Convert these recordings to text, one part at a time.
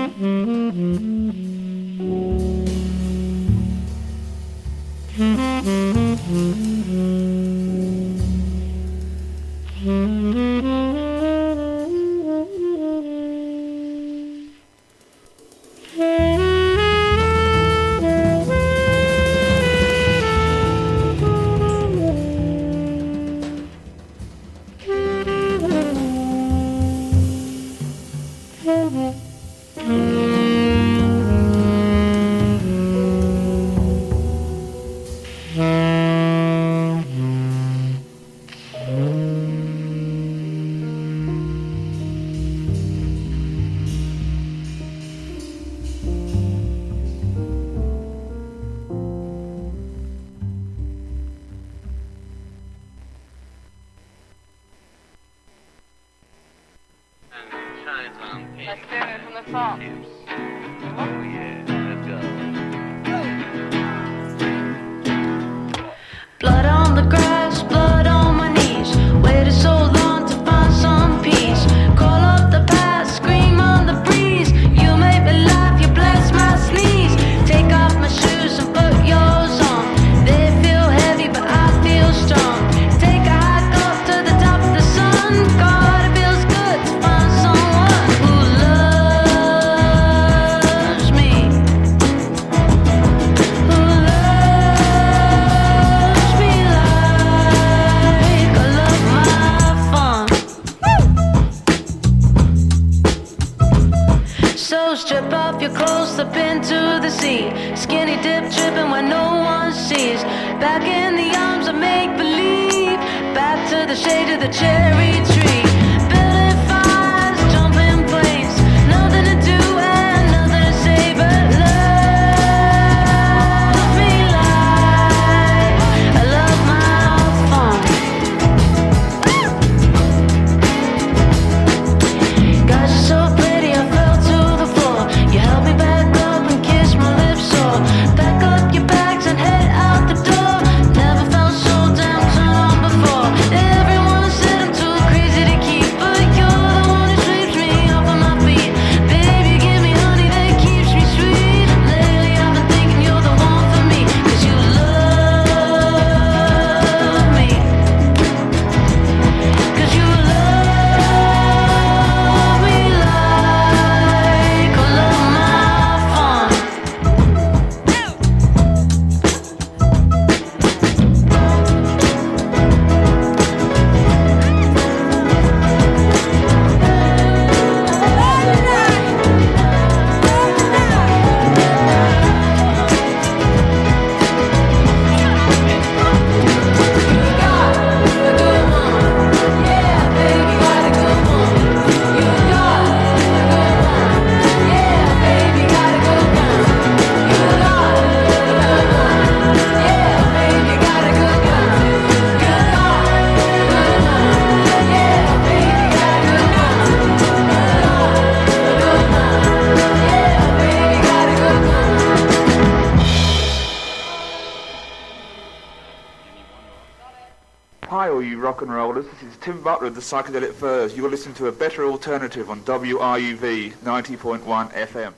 Tim Butler of the Psychedelic Furs. You're listening to a better alternative on WRUV 90.1 FM.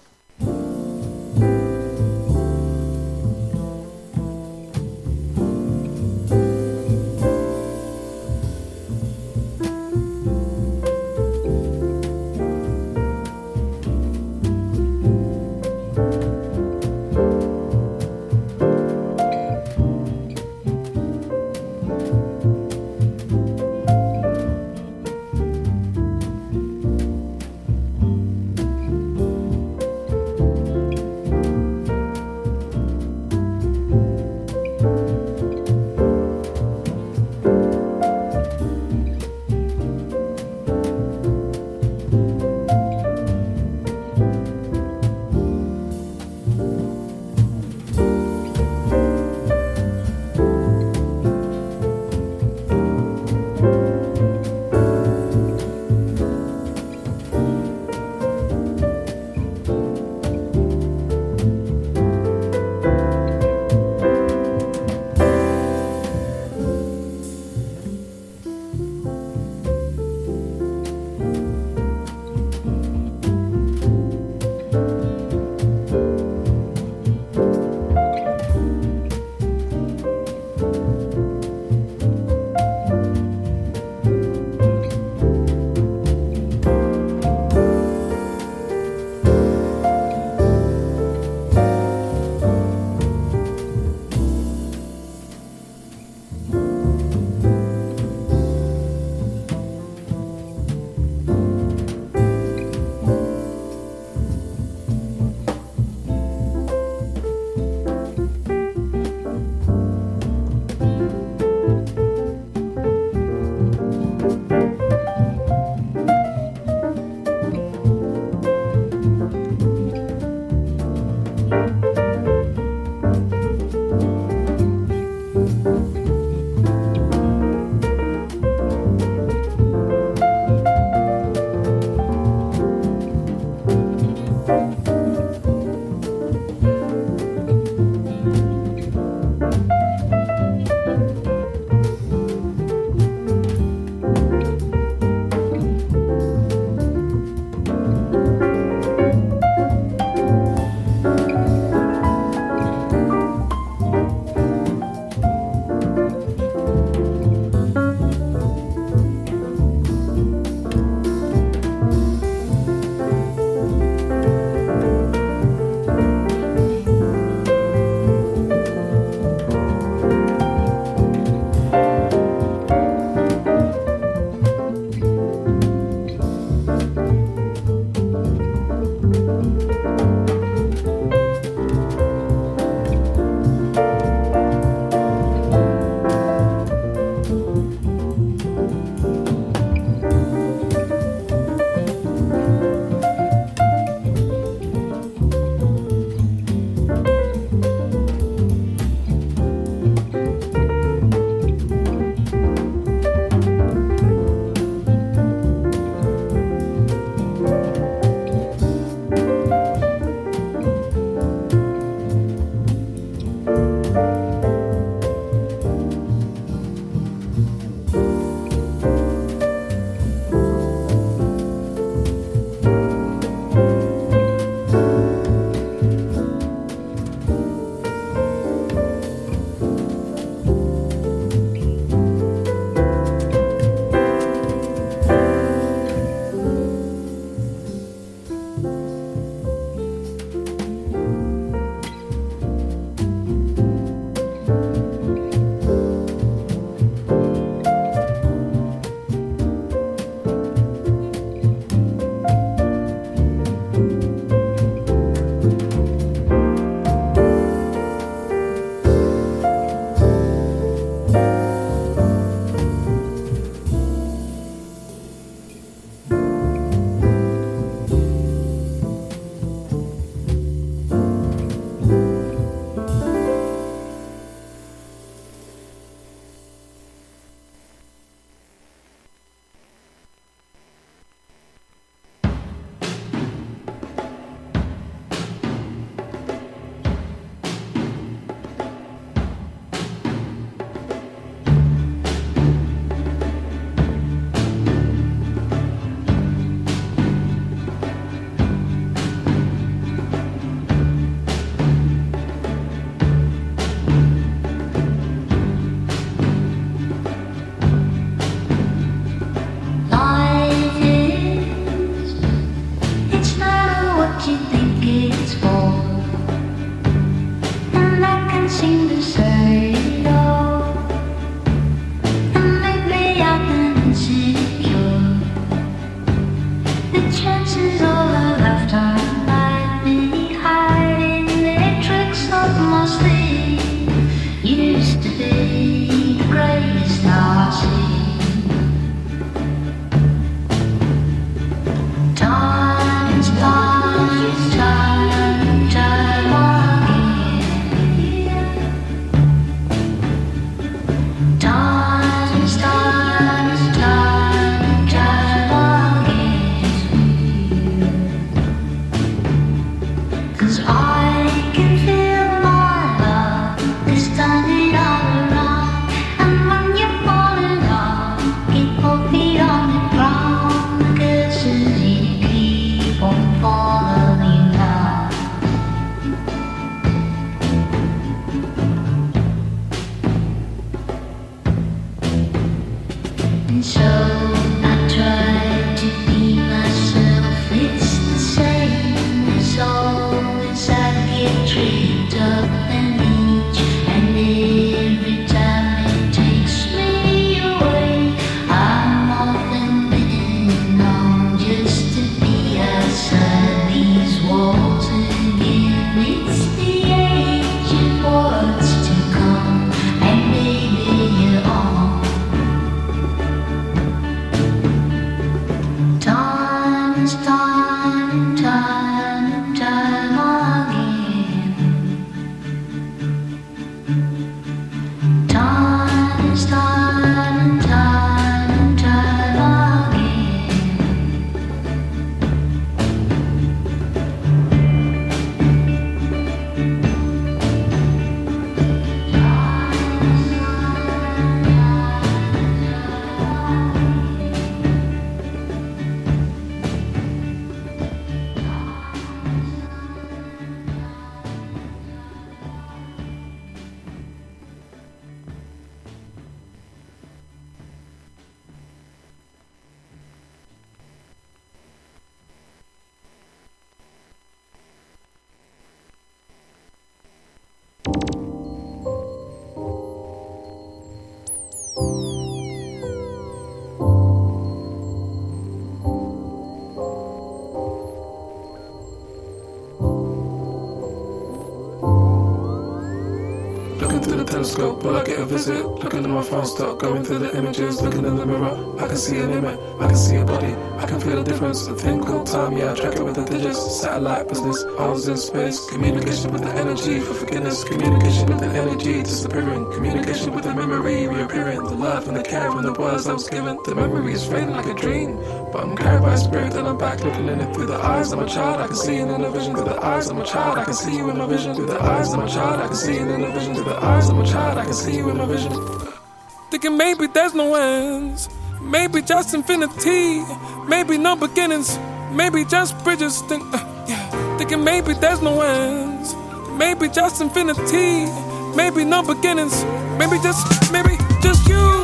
telescope, will I get a visit? Looking at my phone, start going through the images. Looking in the mirror, I can see an image, I can see a body, I can feel a difference. A thing called time, yeah, I track it with the digits. Satellite business, I was in space. Communication with the energy for forgiveness. Communication with the energy disappearing. Communication with the memory reappearing. The love and the care and the words I was given. The memory is fading like a dream, but I'm carried by a spirit. Then I'm back looking in it through the eyes of a child. I can see it in a vision. Through the eyes of a child, I can see you in my vision. Through the eyes of a child, I can see it in a vision. Through the eyes of a child, I can see you in my vision. Thinking maybe there's no ends, maybe just infinity, maybe no beginnings, maybe just bridges. Thinking maybe there's no ends, maybe just infinity, maybe no beginnings, maybe just you.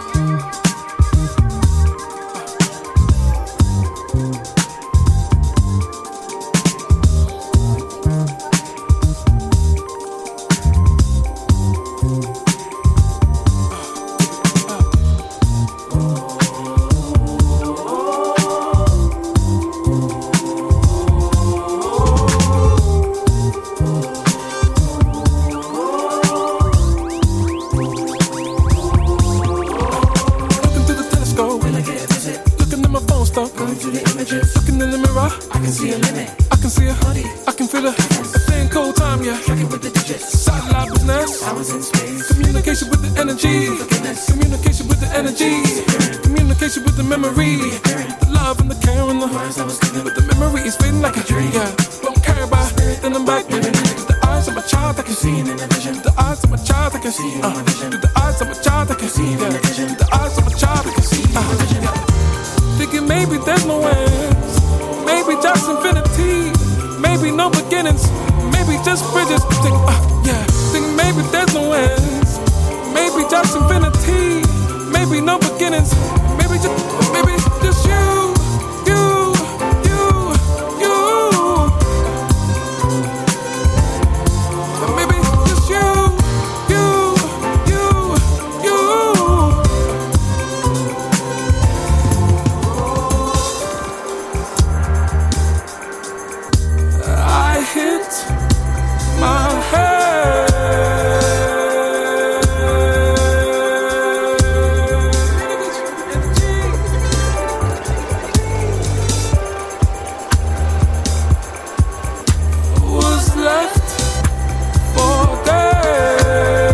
Looking in the mirror, I can see a limit, I can see a body, I can feel a thing called time, yeah. Tracking with the digits, satellite business, I was in space. Communication with the energy, communication with the energy, communication with the memory, the love and the care and the words I was given. But the memory is fading like a dream, yeah. Don't care about it, then I'm back living. The eyes of a child I can see in a vision. The eyes of a child I can see in a vision. The eyes of a child I can see in a vision. The eyes of a child I can see in a vision. Thinking maybe there's no ends, maybe just infinity, maybe no beginnings, maybe just bridges. Thinking maybe there's no ends, maybe just infinity, maybe no beginnings, maybe just you. Maybe just you. Hit my head. Was left for dead.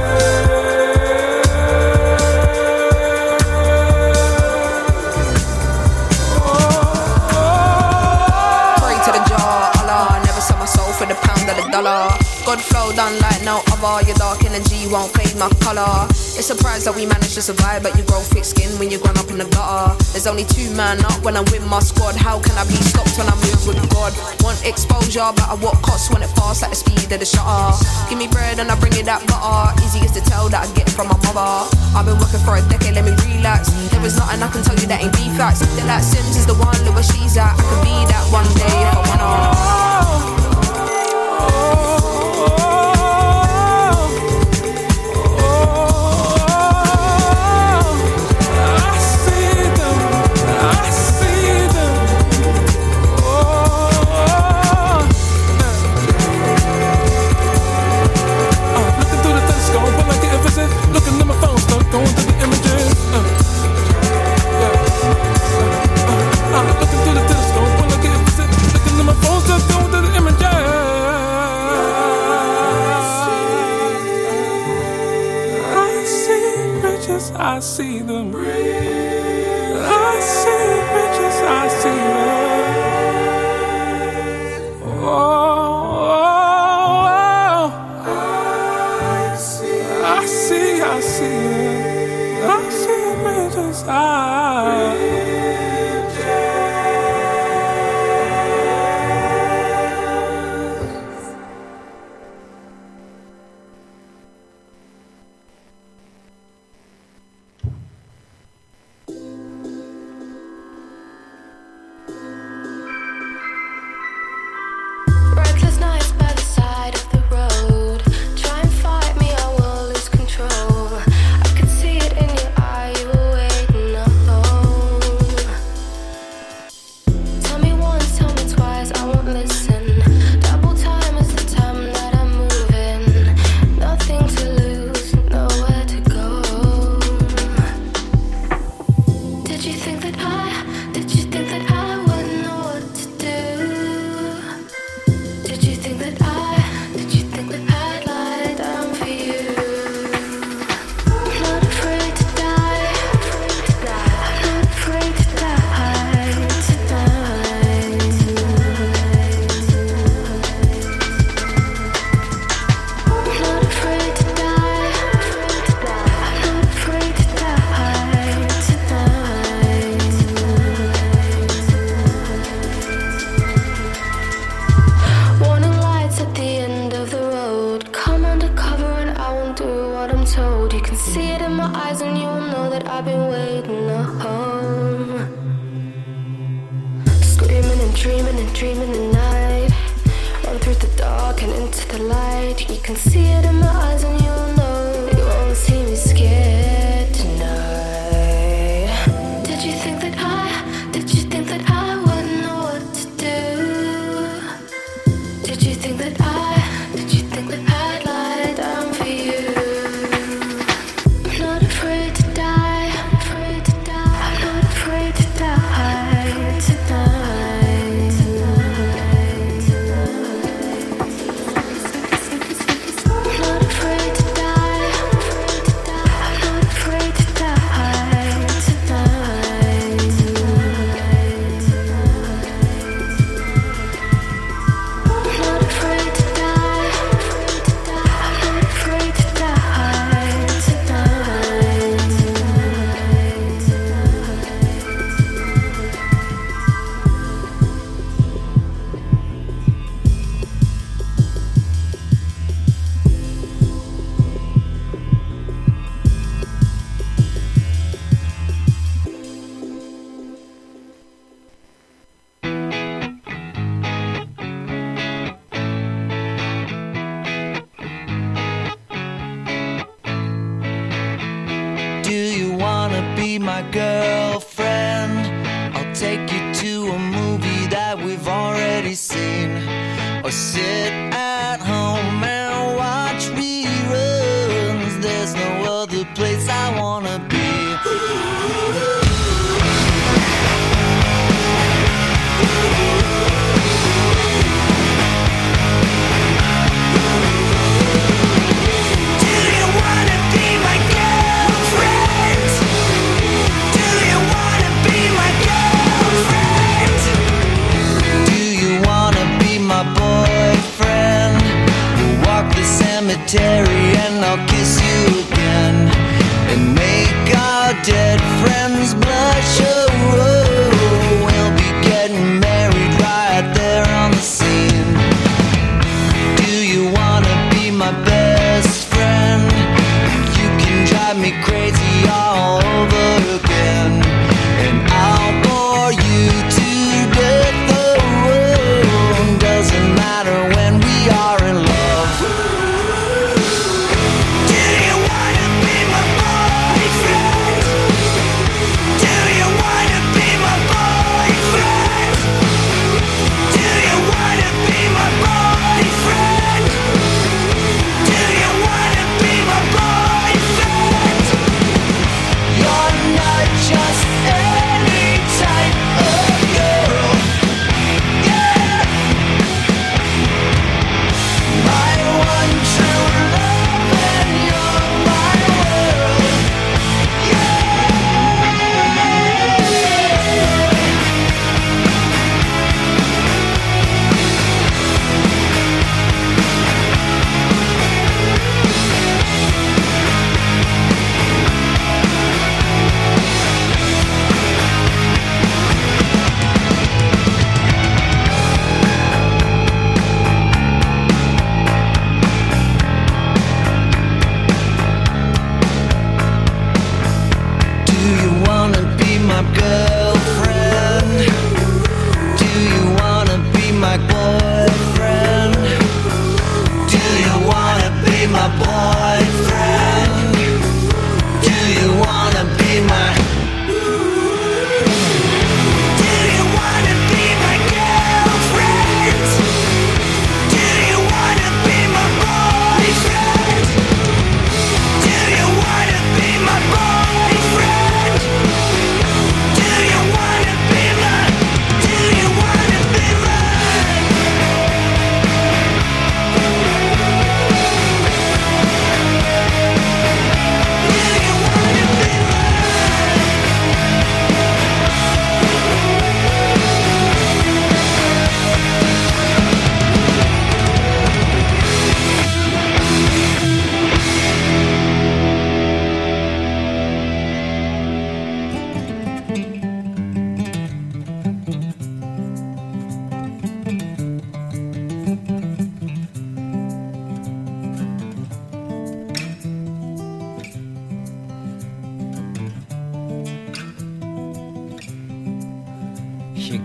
Pray to the jar, Allah. Never sell my soul for the pound of the dollar. God flow done like no other. Your dark energy won't fade my color. It's a surprise that we managed to survive, but you grow thick skin when you're grown up in the gutter. There's only two man up when I'm with my squad. How can I be stopped when I move with God? Want exposure, but at what cost? When it fast at the speed of the shutter. Give me bread and I bring you that butter. Easiest to tell that I get from my mother. I've been working for a decade, let me relax. There is nothing I can tell you that ain't be facts. That like Sims is the one, look where she's at. I could be that one day if I wanna. Looking at my phone, start going through the images. Looking through the telescope when I get a visit. Looking at my phone, start going through the images. I see bridges, I see them. I see bridges, I see them. I see bridges, see it in my eyes and you'll know that I've been waiting home. Screaming and dreaming the night. Run through the dark and into the light. You can see it in my eyes and you'll know you won't see me scared tonight. Did you think that I wouldn't know what to do? Did you think that I'd lie down for you? I'm not afraid to die, I'm not afraid to die tonight. I'm not afraid to die, I'm not afraid to die tonight. I'm not afraid to die, I'm not afraid to die tonight. Do you wanna be my girlfriend? I'll take you to a movie that we've already seen. Or sit at home and watch reruns. There's no other place I wanna be. Cemetery and I'll kiss you again and make our dead friends blush. Oh, we'll be getting married right there on the scene. Do you wanna be my best friend? You can drive me crazy all over again, and I'll bore you to death. Oh, doesn't matter when we are in love. Do you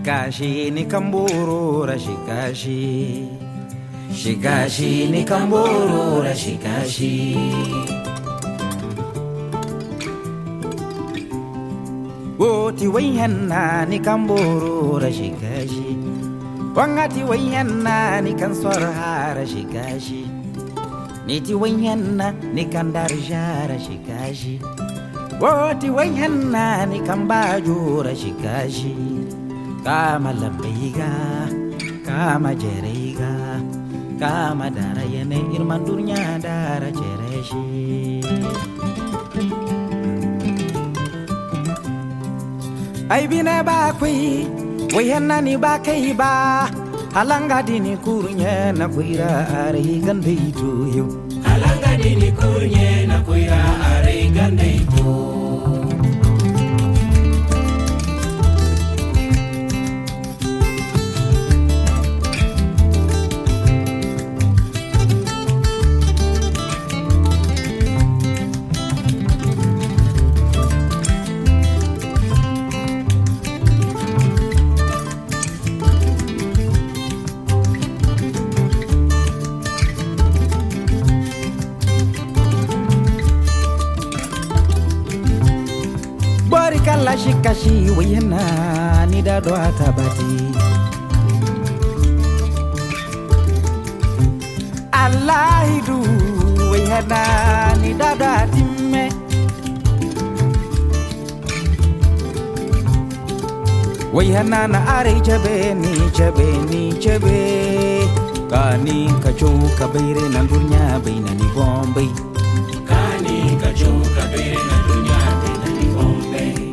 Shikashi ni kamburura shikashi. Shikashi ni kamburura shikashi. Woti wayhanna ni kamburura shikashi. Wangati wayhanna ni kanswarhara shikashi. Niti wayhanna ni kandarjara shikashi. Woti wayhanna ni kambajura shikashi. Kama lambiga, kama jerega, kama darayane irmandurnya dara cereshi. Ai bina bakwi, wayhanna ni bakai ba. Halanga dini kurnya na kuira ari gandeitu yo. Halanga dini kurnya na kuira ari gandeitu. Kala shikashi wayana ni dado atabati. Alaidu wayana ni dado atime. Wayana na are chabe ni chabe. Kani kacho kabere na dunya baina ni Bombay. Kani kacho kabere na dunya baina ni Bombay.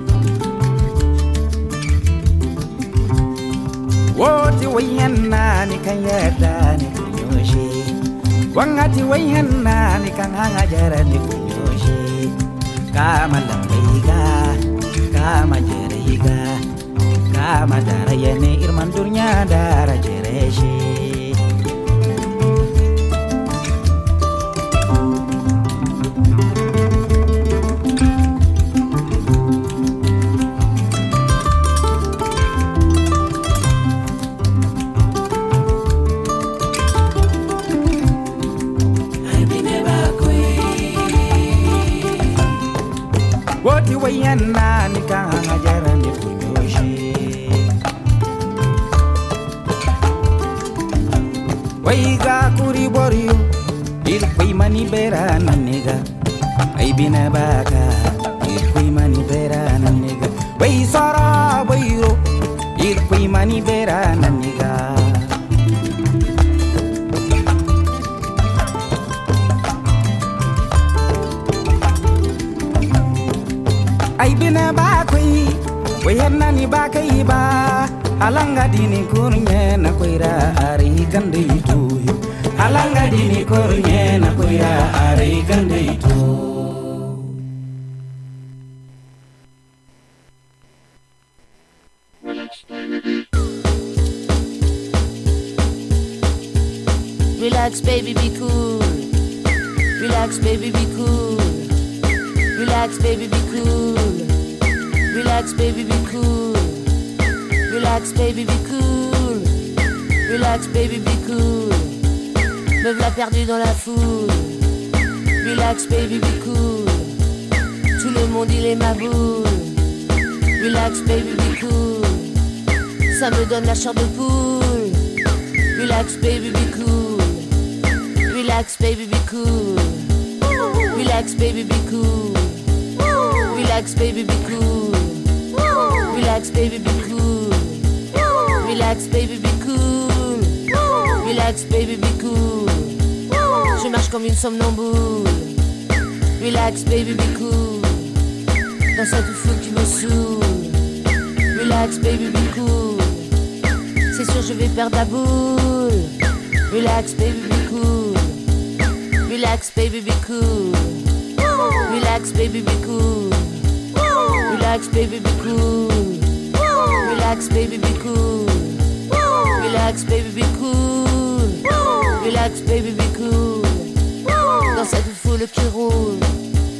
Woti wayhanna ni kan yada ni kunyoshi. Wangati wayhanna ni kan hanga jara ni kunyoshi. Kama lambiga, kama jerega, kama darayane irmandurnya dara cereshi. Wayana ni kanga jara ni kunyoshi. Waiga kuri borio ilkwai mani bera naniga. Ai bina baka ilkwai mani bera naniga. Wai sara wairo ilkwai mani bera naniga. Ai bina bakwi, wayhanna ni bakai ba. Halanga dini kurnya na koira ari gandeitu. Halanga dini kurnya na koira ari gandeitu. Relax baby be cool. Relax baby be cool. Relax baby be cool. Relax baby be cool. Relax baby be cool. Relax baby be cool. Me v'là perdu dans la foule. Relax baby be cool. Tout le monde il est ma boule. Relax baby be cool. Ça me donne la chair de poule. Relax baby be cool. Relax baby be cool. Relax baby be cool. Relax baby be cool. Relax baby be cool. Relax baby be cool. Relax baby be cool. Je marche comme une somnambule. Relax baby be cool. Dans cette foule qui me saoule. Relax baby be cool. C'est sûr je vais perdre la boule. Relax baby be cool. Relax baby be cool. Relax baby be cool. Relax baby be cool. Relax baby be cool. Relax baby be cool. Relax baby be cool. Dans cette foule qui roule.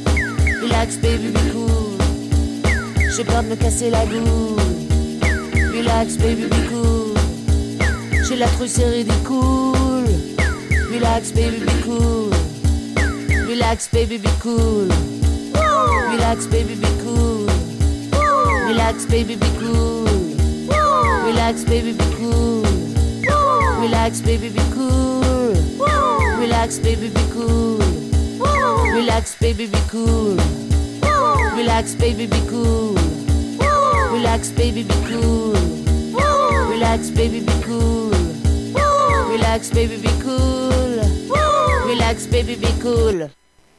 Relax baby be cool. J'ai peur de me casser la gueule. Relax, baby, be cool. J'ai la truc, c'est ridicule. Relax, baby, be cool. Relax, baby, be cool. Relax, baby, be cool. Relax, baby, be cool. Relax, baby, be cool. Relax, baby, be cool. Relax, baby, be cool. Relax, baby, be cool. Relax, baby, be cool. Relax, baby, be cool. Relax, baby, be cool. Relax, baby, be cool. Relax, baby, be cool.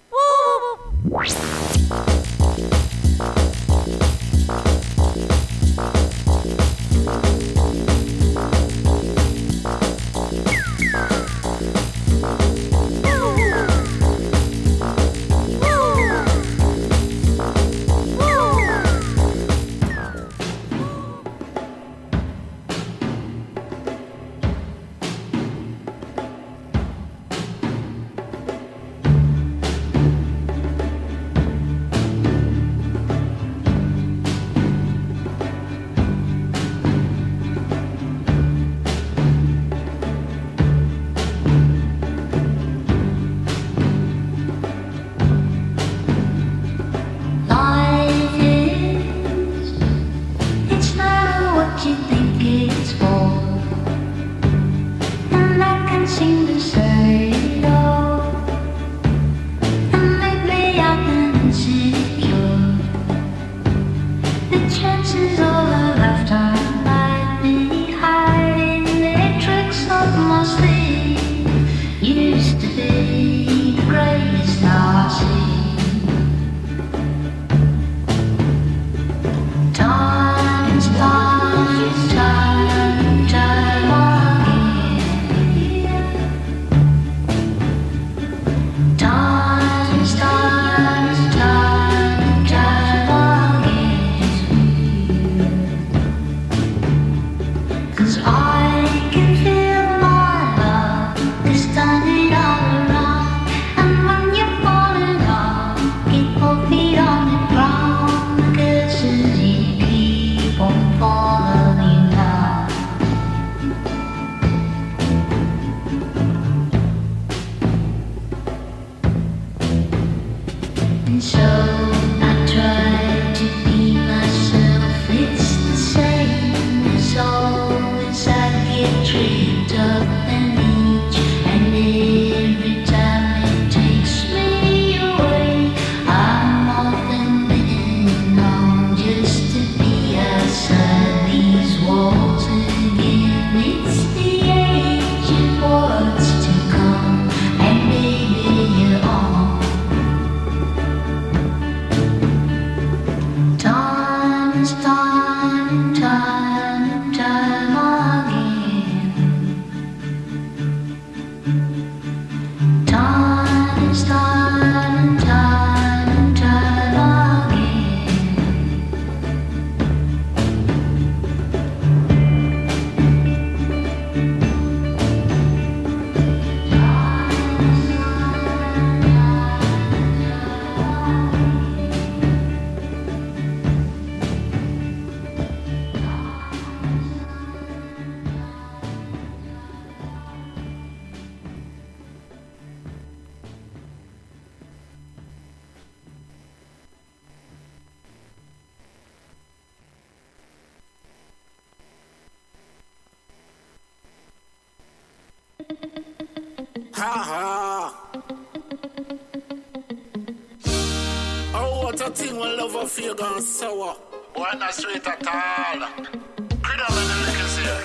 Oh, what a thing when love of you gone sour. Boy, not straight at all. Creed on the liquors here.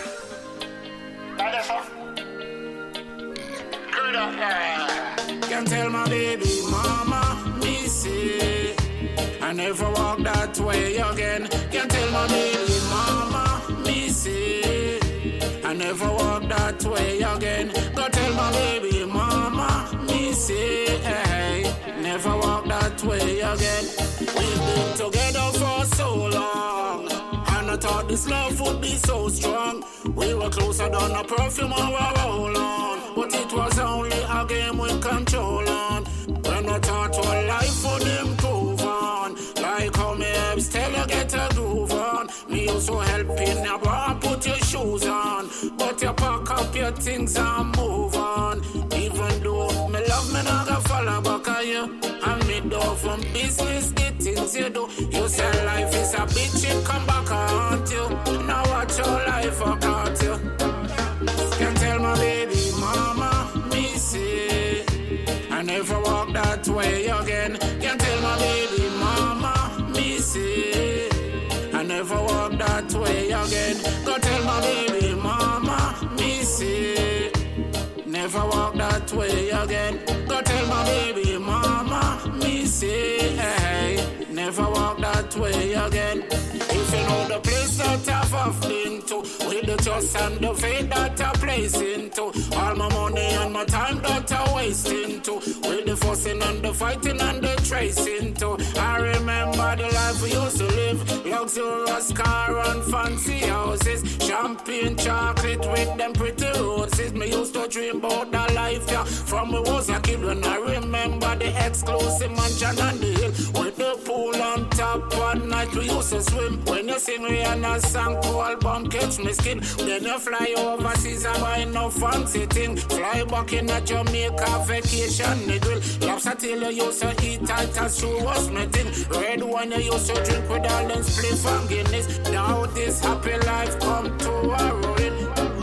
That's all. Creed on. Can tell my baby mama, me say I never walk that way again. Can tell my baby mama, me say I never walk that way again. Go tell my baby mama, me say never walk that way again. We've been together for so long, and I thought this love would be so strong. We were closer than a perfume or a roll-on, but it was only a game with control on. When I thought our life would improve on, like how me helps tell you get a groove on. Me also helping your brother things and move on. Even though me love me not gonna follow back on you. And me do from business the things you do. You say life is a bitch, it come back and haunt you. Now watch your life fuck out you. Can tell my baby mama, me say I never walk that way again. Can tell my baby mama, me say I never walk that way again. Go tell my baby mama, me say never walk that way again. Go tell my baby mama, me say hey, never walk that way again. If you know the place that I've been to, with the trust and the faith that I place into, all my money and my time that I waste into, with the fussing and the fighting and the tracing too. I remember the life we used to live, luxurious car and fancy houses, champagne chocolate with them pretty roses. Me used to dream about that life, yeah, from when I was a kid. When I remember the exclusive mansion on the hill, with the pool on top. One night we used to swim. When you sing Rihanna's song called Bomb Catch Me Skin, then you fly overseas and buy no fancy thing. Fly back in a Jamaica vacation, nigga. Lobster tail you used to eat tight as shoe was my thing. Red wine you used to drink with all them spliff and Guinness. Now this happy life come to a ruin.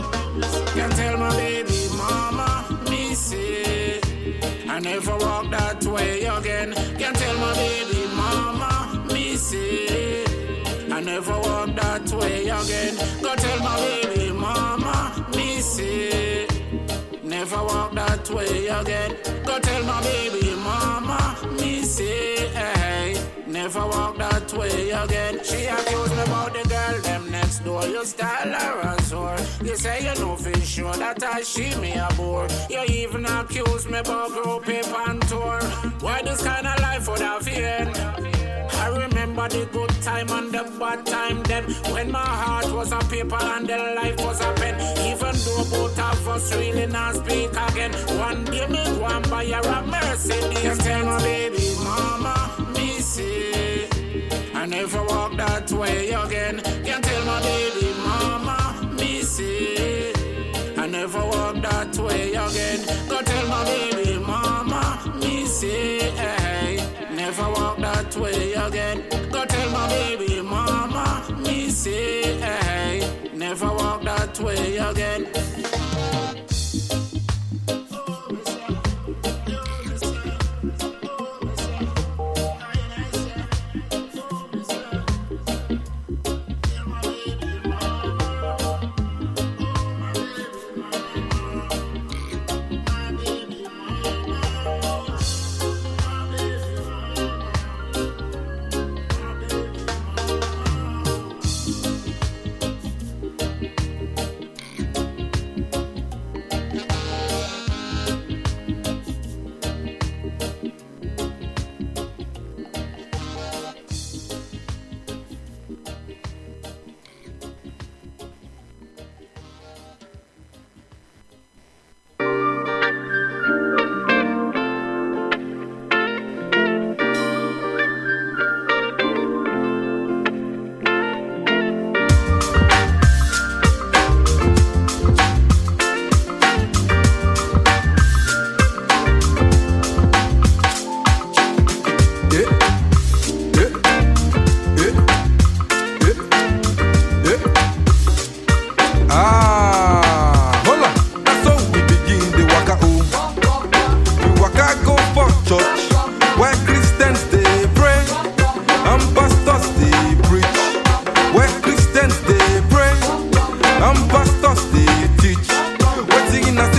Can tell my baby mama, me say I never walk that way again. Can tell my baby mama, me say I never walk that way again. Go tell my baby mama, me say never walk that way again. Go tell my baby mama, me say hey, never walk that way again. She accused me about the girl them next door. You style her as whore. You say you know for sure that I she me a bore. You even accuse me about group and tour. Why this kind of life would have end? I remember the good time and the bad time then, when my heart was a paper and the life was a pen. Even though both of us really not speak again, one day me go and buy her a Mercedes. Tell my baby mama, me say I never walk that way again. Can tell my baby mama, me say I never walk that way again. Go tell my baby mama, me say hey, never walk that way again. Go tell my baby mama, me say hey, never walk that way again.